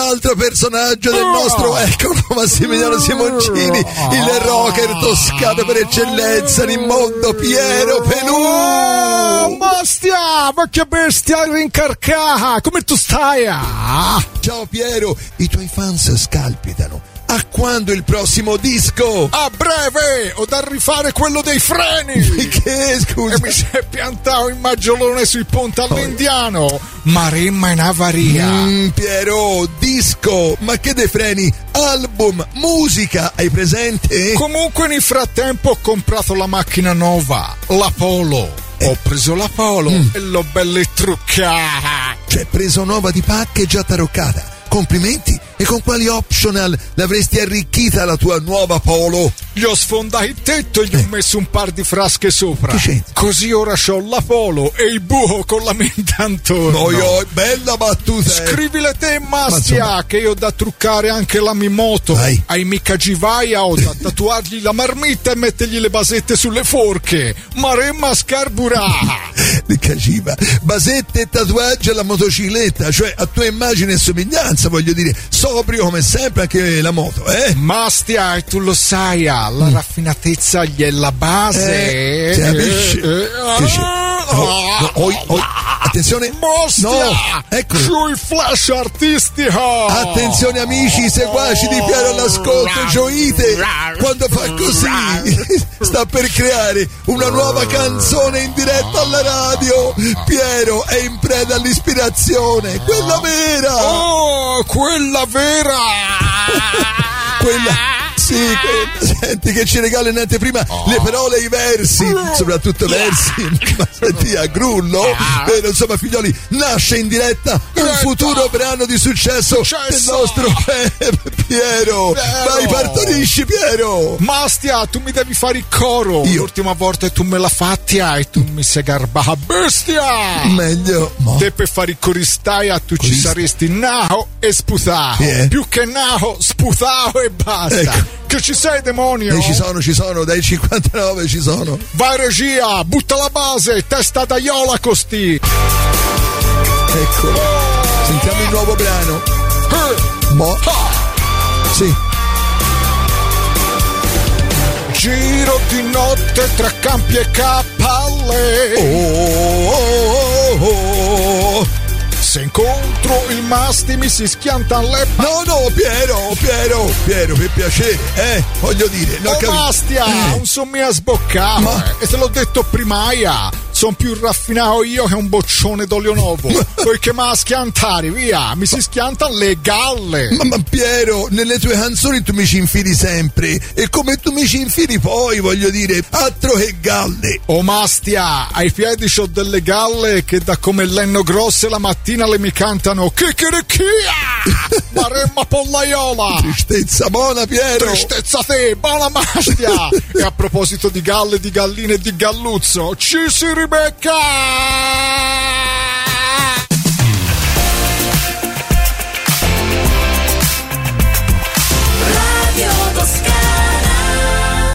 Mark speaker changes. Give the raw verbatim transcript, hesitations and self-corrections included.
Speaker 1: altro personaggio del nostro, eccolo, Massimiliano Simoncini, il rocker toscano per eccellenza nel mondo, Piero Pelù.
Speaker 2: Oh, Bastia, vecchia bestia rincarcata, come tu stai? Ah?
Speaker 1: Ciao Piero, i tuoi fans scalpitano. A quando il prossimo disco?
Speaker 2: A breve! Ho da rifare quello dei freni!
Speaker 1: Che scusa?
Speaker 2: E mi si è piantato in maggiolone sui ponti all'Indiano! Maremma in avaria!
Speaker 1: Mm, Piero, disco! Ma che dei freni? Album, musica, hai presente?
Speaker 2: Comunque nel frattempo ho comprato la macchina nuova, la Polo. Eh. Ho preso la Polo mm. e l'ho bella truccata!
Speaker 1: Cioè, preso nuova di pacca e già taroccata. Complimenti! E con quali optional l'avresti arricchita la tua nuova Polo?
Speaker 2: Gli ho sfondato il tetto e gli eh. ho messo un par di frasche sopra. Così ora c'ho la Polo e il buco con la menta intorno.
Speaker 1: No, io, bella battuta.
Speaker 2: Scrivile te, Mastia, Ma che io ho da truccare anche la mia moto.
Speaker 1: Dai.
Speaker 2: Ai mica Givaia ho da tatuargli la marmitta e mettergli le basette sulle forche. Maremma scarburà.
Speaker 1: Mica Giva. Basette e tatuaggi alla motocicletta, cioè a tua immagine e somiglianza, voglio dire. Sobrio come sempre anche la moto, eh?
Speaker 2: Mastia, e tu lo sai, la mm. raffinatezza gli è la base.
Speaker 1: Eh, ti capisci? Eh, eh, che c'è? Oh, oh, oh, oh. Attenzione.
Speaker 2: Mastia,
Speaker 1: no, ecco.
Speaker 2: Sui flash artistico.
Speaker 1: Attenzione amici, seguaci di Piero all'ascolto, gioite quando fa così. Sta per creare una nuova canzone in diretta alla radio. Piero è in preda all'ispirazione, quella vera.
Speaker 2: Oh, quella vera.
Speaker 1: Quella sì, quella, senti che ci regala in anteprima oh. le parole e i versi, soprattutto versi, ma senti a Grullo, vero, insomma figlioli, nasce in diretta un futuro brano di successo, successo. del nostro Piero, Piero, vai partorisci Piero.
Speaker 2: Mastia, tu mi devi fare il coro,
Speaker 1: io?
Speaker 2: L'ultima volta tu me la fatti e tu mi sei garbata bestia.
Speaker 1: Meglio, ma...
Speaker 2: te per fare il coristaia tu Corista. Ci saresti naho e sputato, yeah. più che naho, sputato e basta. Ecco. Che ci sei, demonio?
Speaker 1: E ci sono, ci sono, dai cinquantanove ci sono.
Speaker 2: Vai regia, butta la base, testa d'aiola costi.
Speaker 1: Ecco, oh. sentiamo il nuovo brano.
Speaker 2: Eh.
Speaker 1: Mo. Ah. Sì.
Speaker 2: Giro di notte tra campi e capalle.
Speaker 1: Oh, oh, oh, oh.
Speaker 2: Se incontro il masti mi si schiantan le pa-
Speaker 1: No, no, Piero, Piero, Piero, per piacere, eh, voglio dire.
Speaker 2: No, oh, cap- Mastia, eh. non son mia sboccato, Ma... eh, e te l'ho detto primaia, son più raffinato io che un boccione d'olio nuovo. Poiché ma schiantare, via, mi si schiantano le galle.
Speaker 1: Ma, ma Piero, nelle tue canzoni tu mi ci infili sempre, e come tu mi ci infili poi, voglio dire, altro che galle.
Speaker 2: Oh Mastia, ai piedi c'ho delle galle che da come lenno grosse la mattina le mi cantano chicchirichia, Maremma pollaiola.
Speaker 1: Tristezza buona Piero.
Speaker 2: Tristezza te, buona Mastia. E a proposito di galle, di galline e di galluzzo, ci si ribecca.